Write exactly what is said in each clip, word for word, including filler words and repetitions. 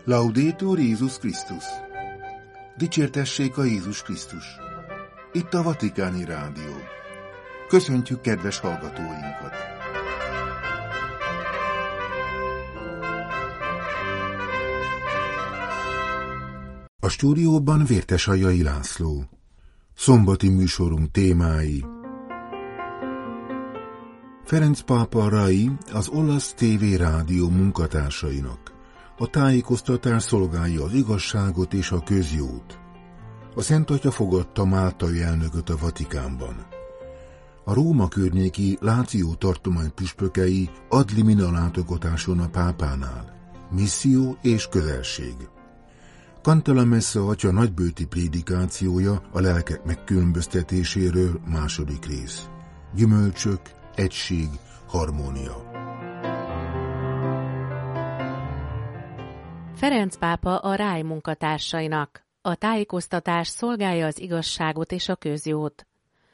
Laudetur Jézus Krisztus! Dicsértessék a Jézus Krisztus! Itt a Vatikáni Rádió. Köszöntjük kedves hallgatóinkat! A stúdióban Vértesajai László. Szombati műsorunk témái: Ferenc pápa Rai az olasz té vé rádió munkatársainak. A tájékoztatás szolgálja az igazságot és a közjót. A Szent Atya fogadta máltai elnököt a Vatikánban. A Róma környéki Láció tartomány püspökei ad limina látogatáson a pápánál. Misszió és közelség. Canta la Messa atya nagybőti prédikációja a lelkek megkülönböztetéséről, második rész. Gyümölcsök, egység, harmónia. Ferenc pápa a Rai munkatársainak. A tájékoztatás szolgálja az igazságot és a közjót.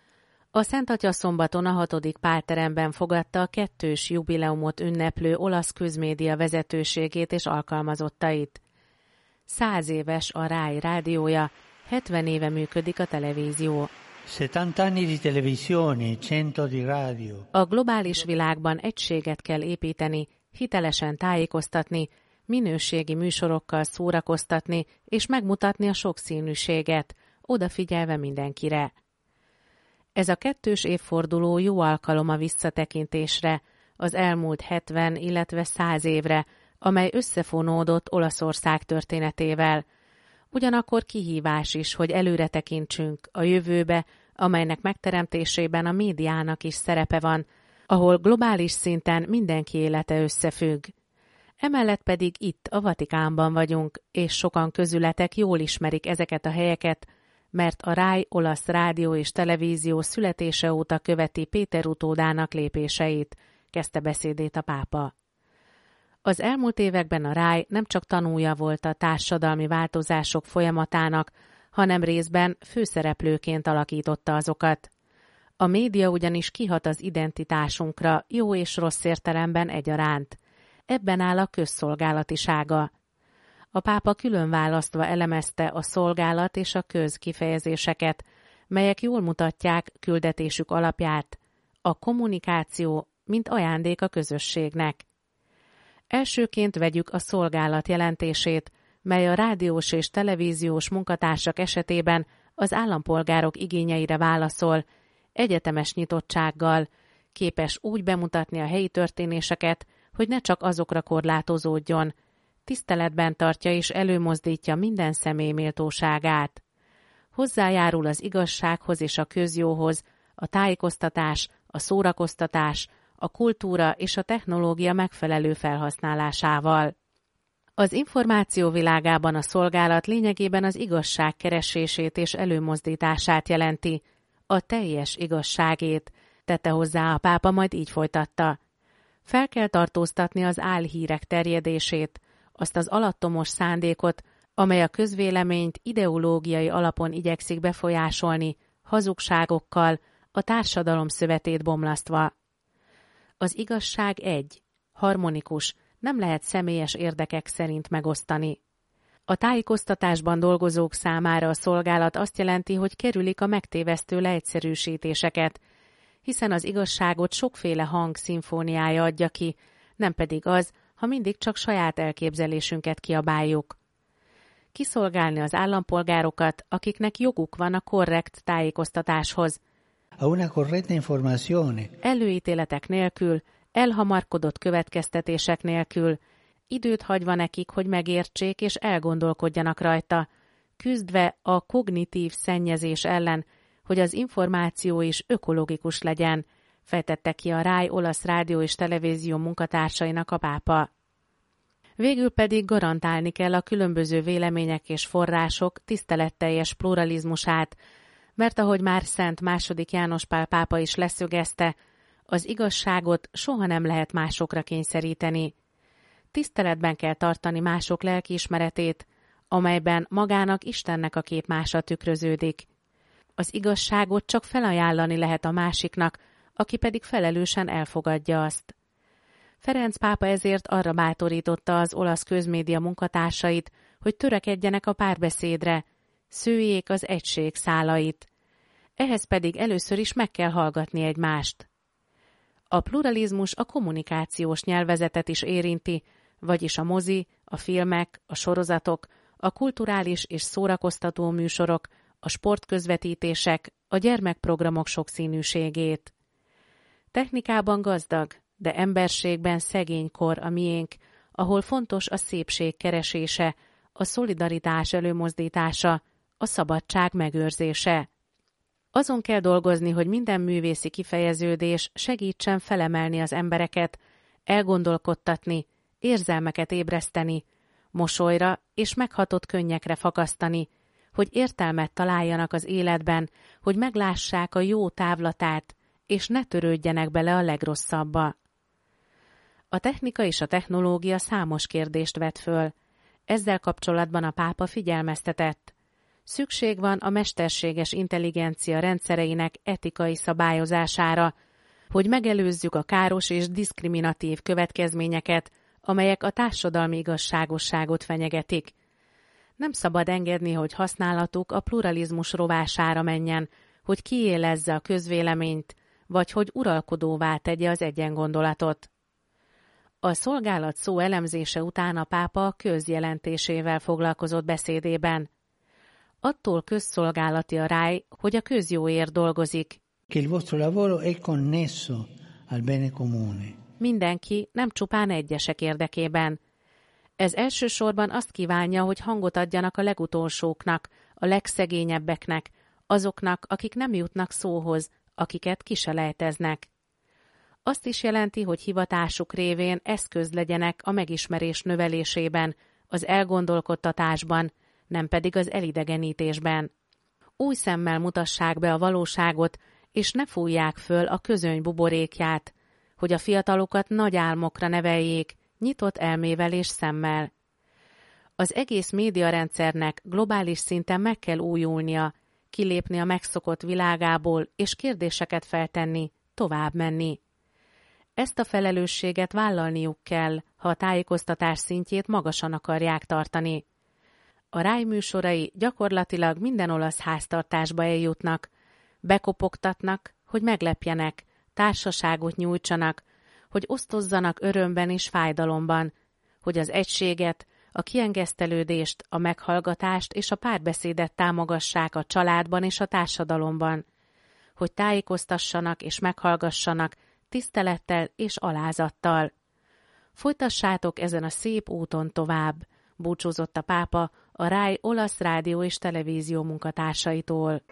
A Szent Atya szombaton a hatodik pálteremben fogadta a kettős jubileumot ünneplő olasz közmédia vezetőségét és alkalmazottait. Száz éves a Rai rádiója, hetven éve működik a televízió. settant'anni di televisione, cento di radio. A globális világban egységet kell építeni, hitelesen tájékoztatni, minőségi műsorokkal szórakoztatni és megmutatni a sokszínűséget, odafigyelve mindenkire. Ez a kettős évforduló jó alkalom a visszatekintésre, az elmúlt hetven, illetve száz évre, amely összefonódott Olaszország történetével. Ugyanakkor kihívás is, hogy előre tekintsünk a jövőbe, amelynek megteremtésében a médiának is szerepe van, ahol globális szinten mindenki élete összefügg. Emellett pedig itt, a Vatikánban vagyunk, és sokan közületek jól ismerik ezeket a helyeket, mert a Rai olasz rádió és televízió születése óta követi Péter utódának lépéseit, kezdte beszédét a pápa. Az elmúlt években a Rai nem csak tanúja volt a társadalmi változások folyamatának, hanem részben főszereplőként alakította azokat. A média ugyanis kihat az identitásunkra, jó és rossz értelemben egyaránt. Ebben áll a közszolgálatisága. A pápa külön választva elemezte a szolgálat és a köz kifejezéseket, melyek jól mutatják küldetésük alapját, a kommunikáció, mint ajándék a közösségnek. Elsőként vegyük a szolgálat jelentését, mely a rádiós és televíziós munkatársak esetében az állampolgárok igényeire válaszol, egyetemes nyitottsággal, képes úgy bemutatni a helyi történéseket, hogy ne csak azokra korlátozódjon, tiszteletben tartja és előmozdítja minden személy méltóságát. Hozzájárul az igazsághoz és a közjóhoz, a tájékoztatás, a szórakoztatás, a kultúra és a technológia megfelelő felhasználásával. Az információ világában a szolgálat lényegében az igazság keresését és előmozdítását jelenti, a teljes igazságét, tette hozzá a pápa, majd így folytatta. Fel kell tartóztatni az álhírek terjedését, azt az alattomos szándékot, amely a közvéleményt ideológiai alapon igyekszik befolyásolni, hazugságokkal, a társadalom szövetét bomlasztva. Az igazság egy, harmonikus, nem lehet személyes érdekek szerint megosztani. A tájékoztatásban dolgozók számára a szolgálat azt jelenti, hogy kerülik a megtévesztő leegyszerűsítéseket, hiszen az igazságot sokféle hang szimfóniája adja ki, nem pedig az, ha mindig csak saját elképzelésünket kiabáljuk. Kiszolgálni az állampolgárokat, akiknek joguk van a korrekt tájékoztatáshoz. A una corretta informazione. Előítéletek nélkül, elhamarkodott következtetések nélkül, időt hagyva nekik, hogy megértsék és elgondolkodjanak rajta, küzdve a kognitív szennyezés ellen, hogy az információ is ökológikus legyen, fejtette ki a Rai olasz rádió és televízió munkatársainak a pápa. Végül pedig garantálni kell a különböző vélemények és források tiszteletteljes pluralizmusát, mert ahogy már Szent második János Pál pápa is leszögezte, az igazságot soha nem lehet másokra kényszeríteni. Tiszteletben kell tartani mások lelkiismeretét, amelyben magának Istennek a képmása tükröződik. Az igazságot csak felajánlani lehet a másiknak, aki pedig felelősen elfogadja azt. Ferenc pápa ezért arra bátorította az olasz közmédia munkatársait, hogy törekedjenek a párbeszédre, szőjék az egység szálait. Ehhez pedig először is meg kell hallgatni egymást. A pluralizmus a kommunikációs nyelvezetet is érinti, vagyis a mozi, a filmek, a sorozatok, a kulturális és szórakoztató műsorok, a sportközvetítések, a gyermekprogramok sokszínűségét. Technikában gazdag, de emberségben szegény kor a miénk, ahol fontos a szépség keresése, a szolidaritás előmozdítása, a szabadság megőrzése. Azon kell dolgozni, hogy minden művészi kifejeződés segítsen felemelni az embereket, elgondolkodtatni, érzelmeket ébreszteni, mosolyra és meghatott könnyekre fakasztani, hogy értelmet találjanak az életben, hogy meglássák a jó távlatát, és ne törődjenek bele a legrosszabbba. A technika és a technológia számos kérdést vet föl. Ezzel kapcsolatban a pápa figyelmeztetett. Szükség van a mesterséges intelligencia rendszereinek etikai szabályozására, hogy megelőzzük a káros és diszkriminatív következményeket, amelyek a társadalmi igazságosságot fenyegetik. Nem szabad engedni, hogy használatuk a pluralizmus rovására menjen, hogy kiélezze a közvéleményt, vagy hogy uralkodóvá tegye az egyengondolatot. A szolgálat szó elemzése után a pápa a közjelentésével foglalkozott beszédében. Attól közszolgálati a ráj, hogy a közjóért dolgozik. Che il vostro lavoro è connesso al bene comune. Mindenki, nem csupán egyesek érdekében. Ez elsősorban azt kívánja, hogy hangot adjanak a legutolsóknak, a legszegényebbeknek, azoknak, akik nem jutnak szóhoz, akiket kiselejteznek. Azt is jelenti, hogy hivatásuk révén eszköz legyenek a megismerés növelésében, az elgondolkodtatásban, nem pedig az elidegenítésben. Új szemmel mutassák be a valóságot, és ne fújják föl a közöny buborékját, hogy a fiatalokat nagy álmokra neveljék, nyitott elmével és szemmel. Az egész médiarendszernek globális szinten meg kell újulnia, kilépni a megszokott világából és kérdéseket feltenni, tovább menni. Ezt a felelősséget vállalniuk kell, ha a tájékoztatás szintjét magasan akarják tartani. A ráj műsorai gyakorlatilag minden olasz háztartásba eljutnak, bekopogtatnak, hogy meglepjenek, társaságot nyújtsanak, hogy osztozzanak örömben és fájdalomban, hogy az egységet, a kiengesztelődést, a meghallgatást és a párbeszédet támogassák a családban és a társadalomban, hogy tájékoztassanak és meghallgassanak tisztelettel és alázattal. Folytassátok ezen a szép úton tovább, búcsúzott a pápa a ráj olasz rádió és televízió munkatársaitól.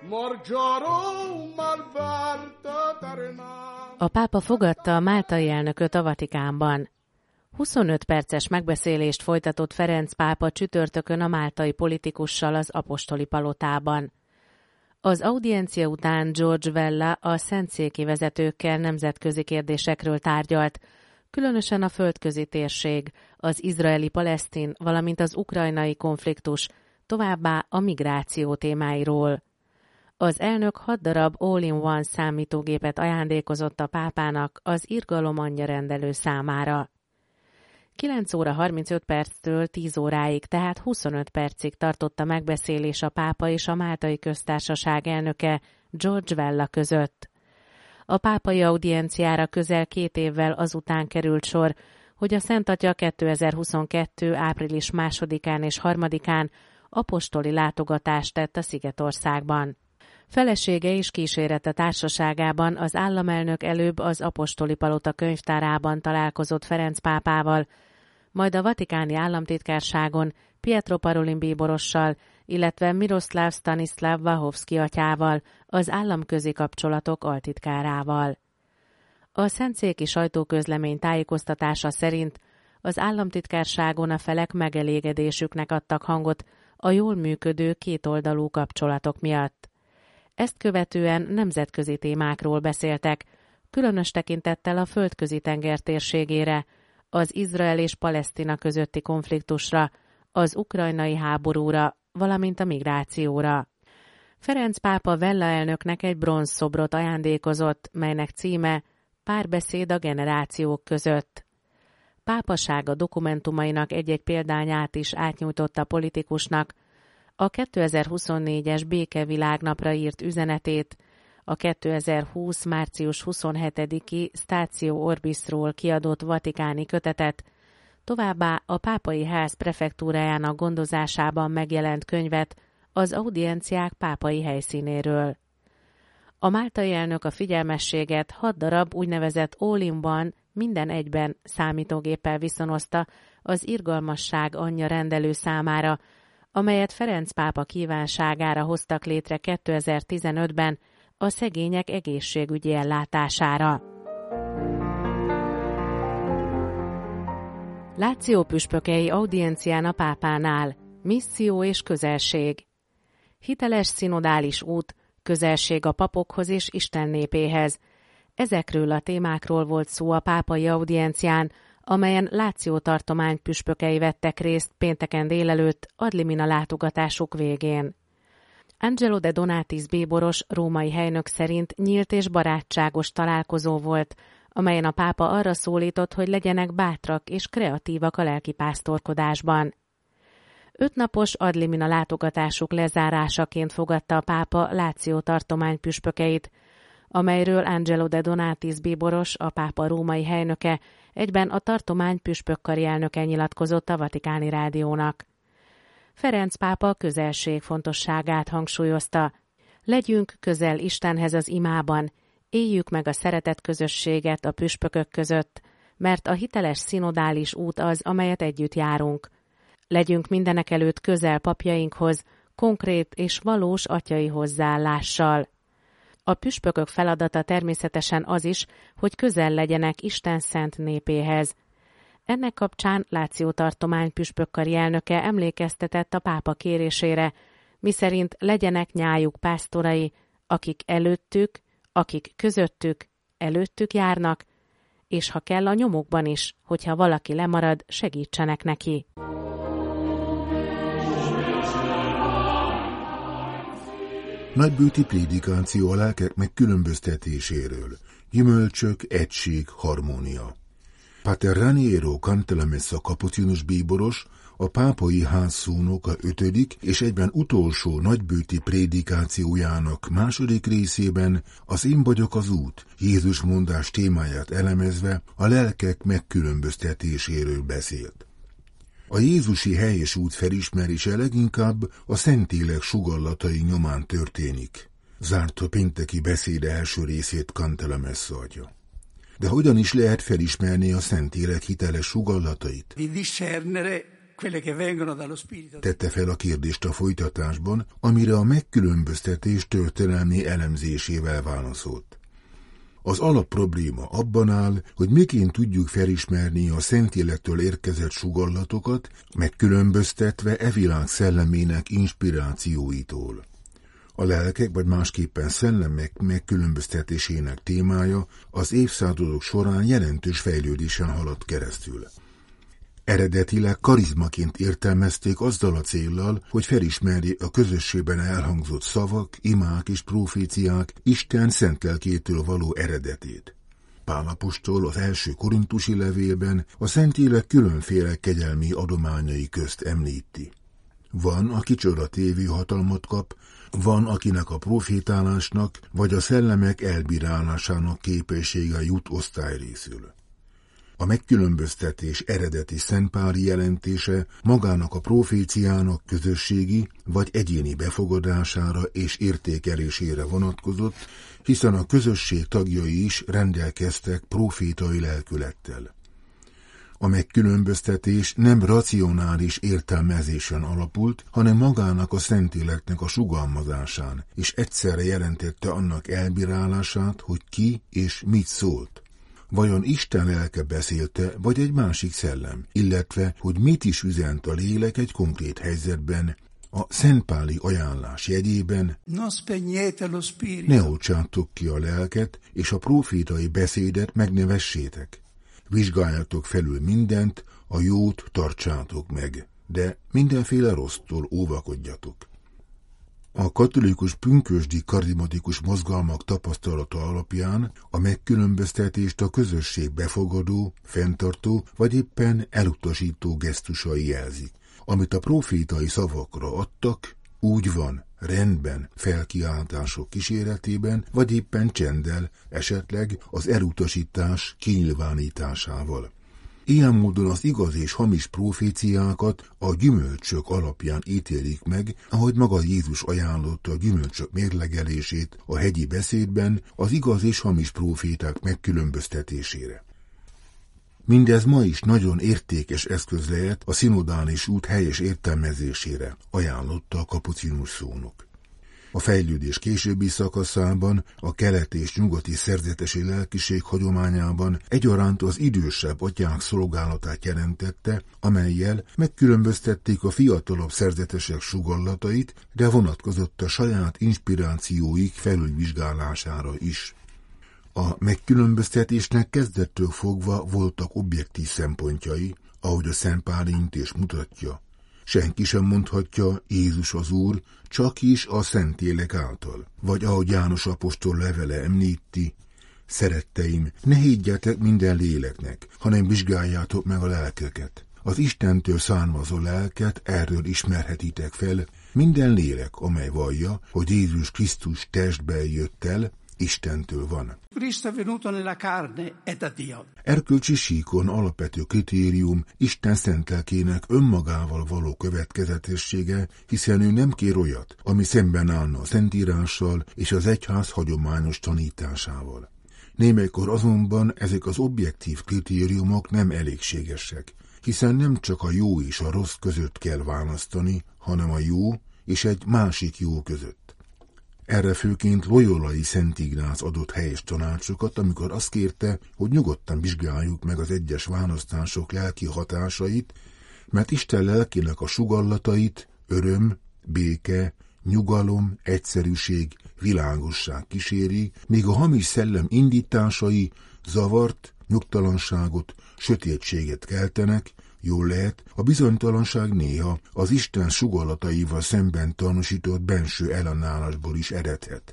A pápa fogadta a máltai elnököt a Vatikánban. huszonöt perces megbeszélést folytatott Ferenc pápa csütörtökön a máltai politikussal az apostoli palotában. Az audiencia után George Vella a szentszéki vezetőkkel nemzetközi kérdésekről tárgyalt, különösen a földközi térség, az izraeli-palesztin, valamint az ukrajnai konfliktus, továbbá a migráció témáiról. Az elnök hat darab all-in-one számítógépet ajándékozott a pápának az irgalom anyja rendelő számára. kilenc óra harmincöt perctől tíz óráig, tehát huszonöt percig tartott a megbeszélés a pápa és a máltai köztársaság elnöke George Vella között. A pápai audienciára közel két évvel azután került sor, hogy a Szent Atya kétezer-huszonkettő. április másodikán és harmadikán apostoli látogatást tett a Szigetországban. Felesége és kísérete társaságában az államelnök előbb az apostoli palota könyvtárában találkozott Ferenc pápával, majd a vatikáni államtitkárságon Pietro Parolin bíborossal, illetve Miroslav Stanislav Wachowski atyával, az államközi kapcsolatok altitkárával. A szentszéki sajtóközlemény tájékoztatása szerint az államtitkárságon a felek megelégedésüknek adtak hangot a jól működő kétoldalú kapcsolatok miatt. Ezt követően nemzetközi témákról beszéltek, különös tekintettel a földközi tenger térségére, az Izrael és Palesztina közötti konfliktusra, az ukrajnai háborúra, valamint a migrációra. Ferenc pápa Vella elnöknek egy bronzszobrot ajándékozott, melynek címe Párbeszéd a generációk között. pápasága dokumentumainak egy-egy példányát is átnyújtotta politikusnak, a kétezer-huszonnégyes békevilágnapra írt üzenetét, a kétezer-húsz. március huszonhetediki Statio Orbisról kiadott vatikáni kötetet, továbbá a pápai ház prefektúrájának gondozásában megjelent könyvet az audienciák pápai helyszínéről. A máltai elnök a figyelmességet hat darab úgynevezett all-in-ban, minden egyben számítógéppel viszonozta az irgalmasság anyja rendelő számára, amelyet Ferenc pápa kívánságára hoztak létre kétezer-tizenötben a szegények egészségügyi ellátására. Láció püspökei audiencián a pápánál, misszió és közelség. Hiteles szinodális út, közelség a papokhoz és Isten népéhez. Ezekről a témákról volt szó a pápai audiencián, amelyen Láció tartomány püspökei vettek részt pénteken délelőtt ad limina látogatásuk végén. Angelo de Donatis bíboros római helynök szerint nyílt és barátságos találkozó volt, amelyen a pápa arra szólított, hogy legyenek bátrak és kreatívak a lelkipásztorkodásban. Ötnapos ad limina látogatásuk lezárásaként fogadta a pápa Láció tartomány püspökeit, amelyről Angelo de Donatis bíboros, a pápa római helynöke, egyben a tartomány püspökkari elnöke nyilatkozott a Vatikáni Rádiónak. Ferenc pápa közelség fontosságát hangsúlyozta. Legyünk közel Istenhez az imában, éljük meg a szeretet közösséget a püspökök között, mert a hiteles szinodális út az, amelyet együtt járunk. Legyünk mindenekelőtt közel papjainkhoz, konkrét és valós atyai hozzáállással. A püspökök feladata természetesen az is, hogy közel legyenek Isten szent népéhez. Ennek kapcsán Láció tartomány püspökkari elnöke emlékeztetett a pápa kérésére, miszerint legyenek nyájuk pásztorai, akik előttük, akik közöttük, előttük járnak, és ha kell a nyomukban is, hogyha valaki lemarad, segítsenek neki. Nagybőti prédikáció a lelkek megkülönböztetéséről. Gyümölcsök, egység, harmónia. Pater Raniero Cantalamessa kapucinus bíboros, a pápai házszónok a ötödik és egyben utolsó nagybőti prédikációjának második részében az Én vagyok az út, Jézus mondás témáját elemezve a lelkek megkülönböztetéséről beszélt. A jézusi helyes út felismerése leginkább a Szentlélek sugallatai nyomán történik. Zárt a pénteki beszéde első részét Cantalamessa adja. De hogyan is lehet felismerni a Szentlélek hiteles sugallatait? Tette fel a kérdést a folytatásban, amire a megkülönböztetés történelmi elemzésével válaszolt. Az alapprobléma abban áll, hogy miként tudjuk felismerni a Szentlélektől érkezett sugallatokat, megkülönböztetve e világ szellemének inspirációitól. A lelkek, vagy másképpen szellemek megkülönböztetésének témája az évszázadok során jelentős fejlődésen haladt keresztül. Eredetileg karizmaként értelmezték azzal a céllal, hogy felismerje a közösségben elhangzott szavak, imák és proféciák Isten szent lelkétől való eredetét. Pál apostol az első korintusi levélben a Szentlélek különféle kegyelmi adományai közt említi. Van, aki csodatévő hatalmat kap, van, akinek a profétálásnak vagy a szellemek elbírálásának képessége jut osztályrészül. A megkülönböztetés eredeti szentpári jelentése magának a proféciának közösségi vagy egyéni befogadására és értékelésére vonatkozott, hiszen a közösség tagjai is rendelkeztek profétai lelkülettel. A megkülönböztetés nem racionális értelmezésen alapult, hanem magának a Szentléleknek a sugalmazásán, és egyszerre jelentette annak elbírálását, hogy ki és mit szólt. Vajon Isten lelke beszélte, vagy egy másik szellem, illetve, hogy mit is üzent a lélek egy konkrét helyzetben, a szentpáli ajánlás jegyében: ne oltsátok ki a lelket, és a profétai beszédet megnevessétek. Vizsgáljátok felül mindent, a jót tartsátok meg, de mindenféle rossztól óvakodjatok. A katolikus pünkösdi karizmatikus mozgalmak tapasztalata alapján a megkülönböztetést a közösség befogadó, fenntartó vagy éppen elutasító gesztusai jelzik. Amit a profétai szavakra adtak, úgy van, rendben, felkiáltások kíséretében, vagy éppen csenddel, esetleg az elutasítás kinyilvánításával. Ilyen módon az igaz és hamis proféciákat a gyümölcsök alapján ítélik meg, ahogy maga Jézus ajánlotta a gyümölcsök mérlegelését a hegyi beszédben az igaz és hamis proféták megkülönböztetésére. Mindez ma is nagyon értékes eszköz lehet a szinodális út helyes értelmezésére, ajánlotta a kapucinus szónok. A fejlődés későbbi szakaszában, a keleti és nyugati szerzetesi lelkiség hagyományában egyaránt az idősebb atyák szolgálatát jelentette, amellyel megkülönböztették a fiatalabb szerzetesek sugallatait, de vonatkozott a saját inspirációik felülvizsgálására is. A megkülönböztetésnek kezdettől fogva voltak objektív szempontjai, ahogy a Szent Pálint is mutatja. Senki sem mondhatja Jézus az Úr, csak is a Szentlélek által. Vagy ahogy János apostol levele említi, szeretteim, ne higgyetek minden léleknek, hanem vizsgáljátok meg a lelkeket. Az Istentől származó lelket erről ismerhetitek fel, minden lélek, amely vallja, hogy Jézus Krisztus testben jött el, Istentől van. Erkölcsi síkon alapvető kritérium Isten szent lelkének önmagával való következetessége, hiszen ő nem kér olyat, ami szemben állna a Szentírással és az egyház hagyományos tanításával. Némelykor azonban ezek az objektív kritériumok nem elégségesek, hiszen nem csak a jó és a rossz között kell választani, hanem a jó és egy másik jó között. Erre főként Loyolai Szent Ignác adott helyes tanácsokat, amikor azt kérte, hogy nyugodtan vizsgáljuk meg az egyes választások lelki hatásait, mert Isten lelkének a sugallatait öröm, béke, nyugalom, egyszerűség, világosság kíséri, míg a hamis szellem indításai zavart, nyugtalanságot, sötétséget keltenek. Jól lehet, a bizonytalanság néha az Isten sugallataival szemben tanúsított benső ellenállásból is eredhet.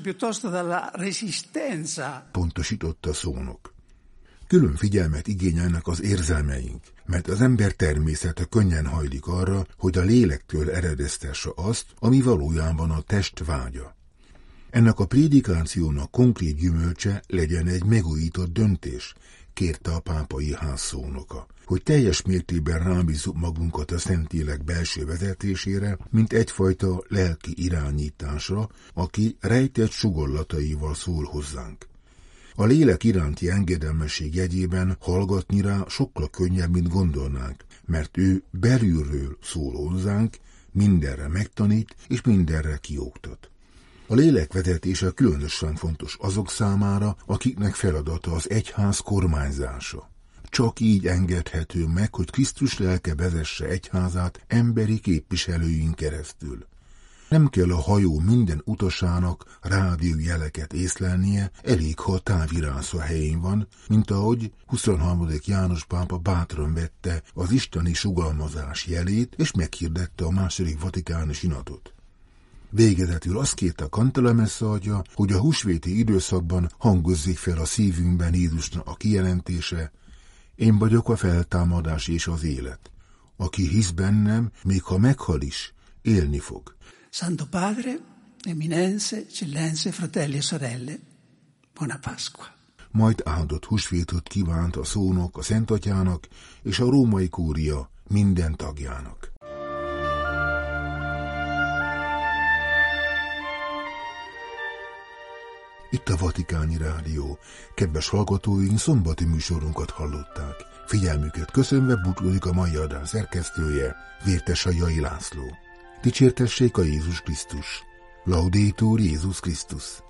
Pontosította szónok. Külön figyelmet igényelnek az érzelmeink, mert az ember természete könnyen hajlik arra, hogy a lélektől eredeztesse azt, ami valójában a test vágya. Ennek a prédikációnak konkrét gyümölcse legyen egy megújított döntés, kérte a pápai ház szónoka, hogy teljes mértékben rábízzuk magunkat a Szentlélek belső vezetésére, mint egyfajta lelki irányításra, aki rejtett sugollataival szól hozzánk. A lélek iránti engedelmesség jegyében hallgatni rá sokkal könnyebb, mint gondolnánk, mert ő belülről szól hozzánk, mindenre megtanít és mindenre kioktat. A lélek vezetése különösen fontos azok számára, akiknek feladata az egyház kormányzása. Csak így engedhető meg, hogy Krisztus lelke vezesse egyházát emberi képviselőin keresztül. Nem kell a hajó minden utasának rádiójeleket észlelnie, elég, ha a távirász a helyén van, mint ahogy huszonharmadik János pápa bátran vette az isteni sugalmazás jelét, és meghirdette a második vatikáni sinatot. Végezetül azt kérte a Cantalamessa atya, hogy a húsvéti időszakban hangozzék fel a szívünkben Jézusnak a kijelentése: én vagyok a feltámadás és az élet. Aki hisz bennem, még ha meghal is, élni fog. Santo Padre, eminenze, eccellenze, fratelli e sorelle, buona Pasqua. Majd áldott húsvétot kívánt a szónok a Szentatyának és a római kúria minden tagjának. Itt a Vatikáni Rádió. Kedves hallgatóink, szombati műsorunkat hallották. Figyelmüket köszönve búcsúzik a mai adás szerkesztője, Vértesai László. Dicsértessék a Jézus Krisztus. Laudetur Jézus Krisztus.